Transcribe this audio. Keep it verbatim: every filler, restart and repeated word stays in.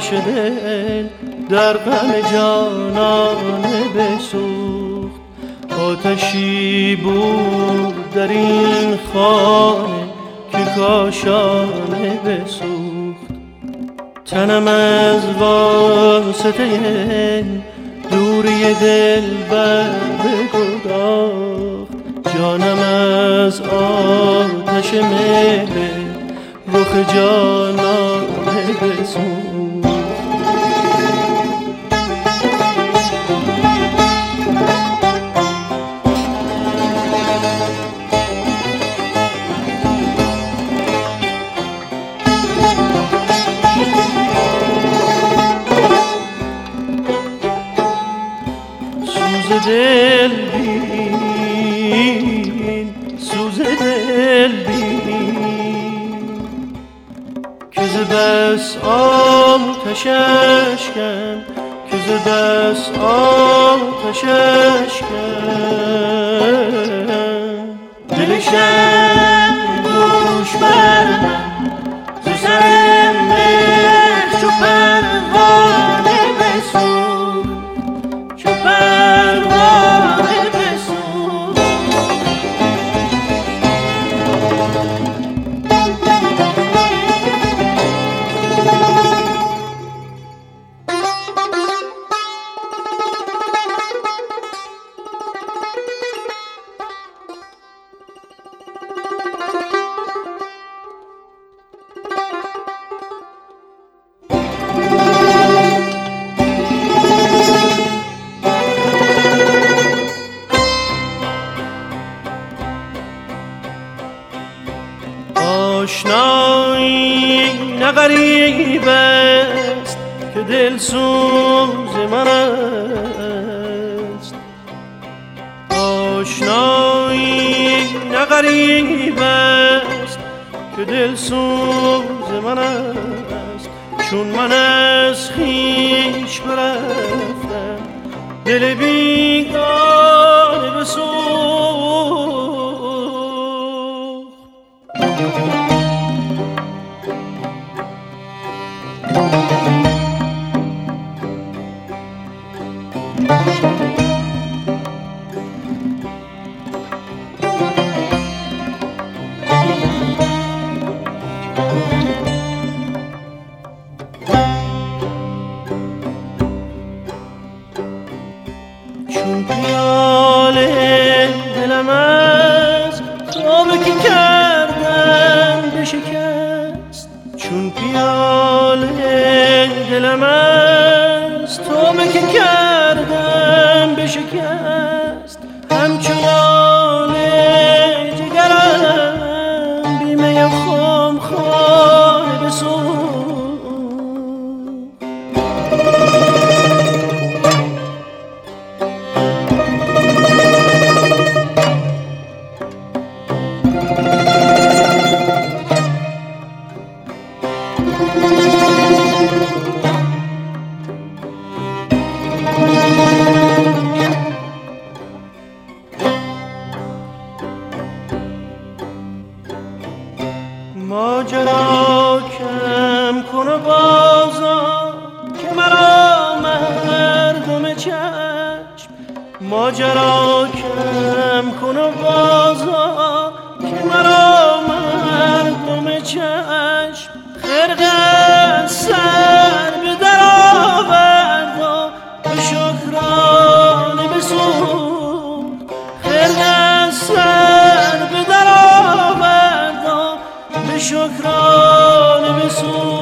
آتش دل در غم جانانه بسوخت. آتشی بود در این خانه که کاشانه بسوخت. تنم از واسطه دوری دل بر بگداخت. جانم از آتش مهر رخ جانانه بسوخت. دل بین سوز دل بین که ز بس آتش اشکم که ز بس آتش اشکم دلشم دوش بر من ز سر مهر چو پروانه بسوخت. چو پروانه بسوخت. آشنایی نه غریب است که دل سوز من است. آشنایی نه غریب است که دل سوز من است. چون من از خویش برفتم دل بیگانه بسوخت. چون پیاله دلم از خوابه که کردم بشکست. چون پیاله دلم از توبه که کردم بشکست. همچون لاله جگرم بیمه خم خانه بسوخت. ماجرا کم کن و بازار که مرا مردم چشم. ماجرا کم کن و بازار که مرا مردم چشم. خرقه سر به در آورد و به شکرانه بسوخت. خرقه سر به در آورد و به شکرانه بسوخت.